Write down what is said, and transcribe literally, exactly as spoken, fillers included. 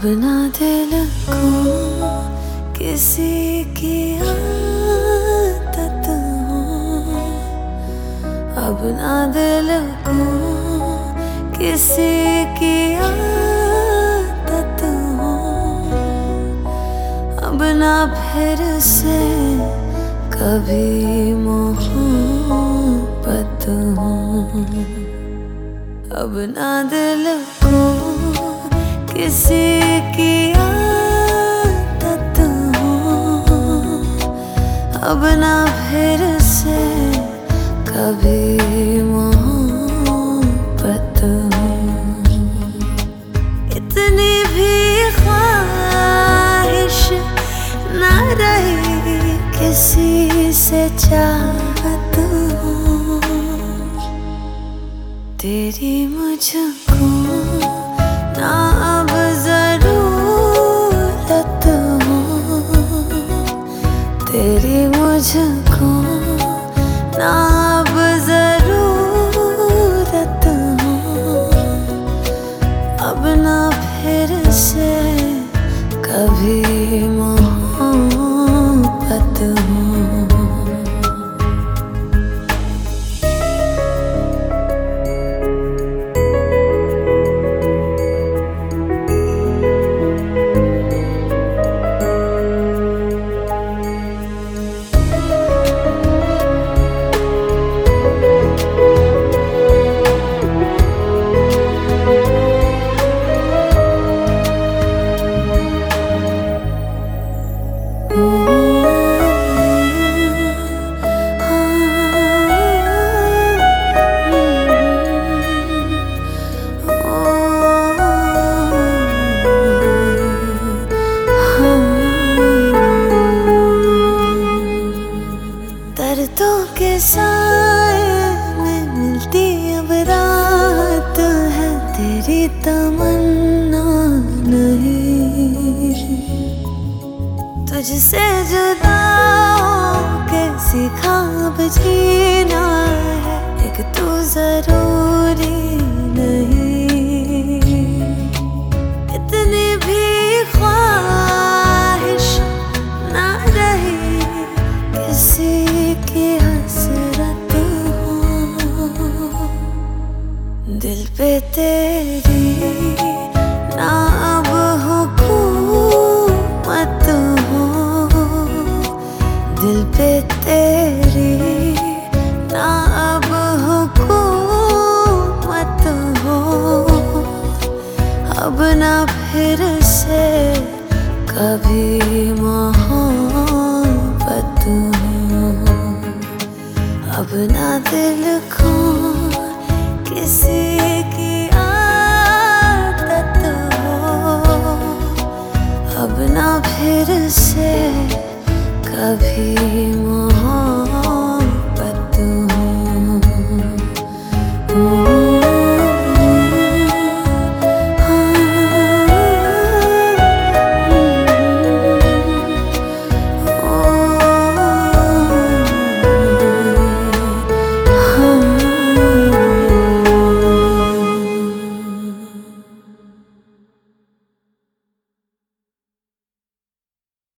ना दिल को किसी की आदत हो, अब ना दिल को किसी की आदत हो, अब ना फिर से कभी मोहब्बत हो, अब ना दिल को किसी की आदत हो, अब ना फिर से कभी मोहब्बत हो। इतनी भी ख्वाहिश ना रही किसी से चाहत हो, तेरी मुझको ना अब जरूरत हो, तेरी मुझको ना अब जरूरत हो, अब ना फिर से कभी मोहब्बत हो। दर्दों के साए में मिलती अब रात है, तेरी तमन्ना नहीं, तुझसे जुदा होके सीखा अब जीना है, एक तू जरूरी नहीं। इतनी भी ख्वाहिश ना रही किसी की हसरत हो, दिल पे तेरी ना अब हुकूमत हो, दिल पे तेरी ना अब हुकूमत हो, अब ना फिर से कभी मोहब्बत हो, अब ना दिल को किसी की आदत हो, अब ना फिर से कभी मोहब्बत